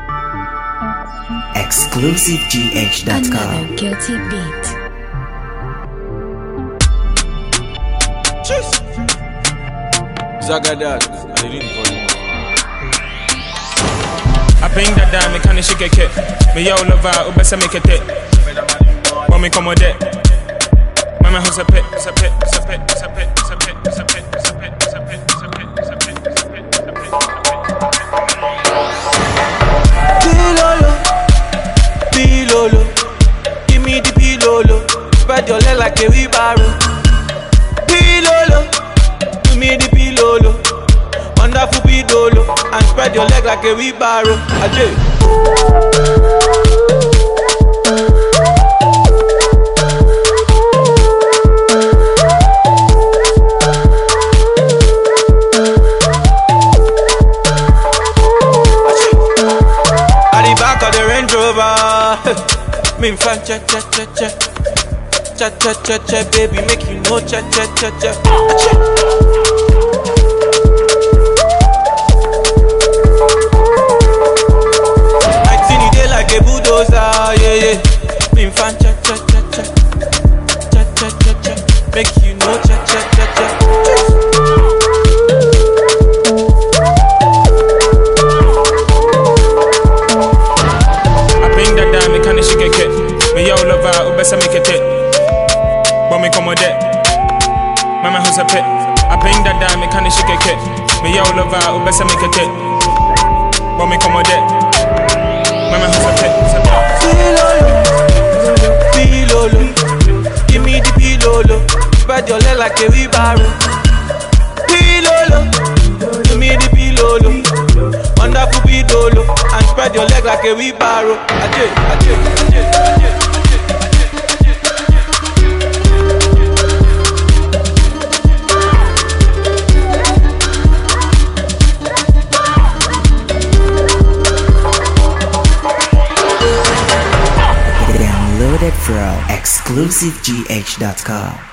ExclusiveGH.com. Another guilty beat. Cheers. Zagadad. I didn't for you. I bring that down, me can't shake it. Me yo lover, ubesa make it. Want me come with it? Mama who's a pit, it's a pit, it's a pit, it's a pit, it's a pit, it's a pit, it's a pit, it's a pit, it's a pit, it's a pit, it's a pit, it's a pit. Pilolo, pilolo, give me the pilolo. Spread your leg like a wheelbarrow. Pilolo, give me the pilolo. Wonderful pilolo, and spread your leg like a wheelbarrow. Ajay. Me fan cha cha cha cha cha cha cha cha, baby, make you know cha cha cha cha. 19 day like a bulldozer, yeah yeah. Me fan cha cha cha cha cha cha cha cha, make you know cha cha cha cha. Me yo lover, ubesa make it. Want me come with it? Mama who's a pit. I bring that down, me can't shake it. Me yo lover, ubesa make it. Want me come with it? Mama who's a pit. Pilolo, pilolo, give me the pilolo. Spread your leg like a wheelbarrow. Pilolo, give me the pilolo. Wonderful pilolo, and spread your leg like a wheelbarrow. Ajay, ajay, ajay, ajay. Download it from ExclusiveGH.com.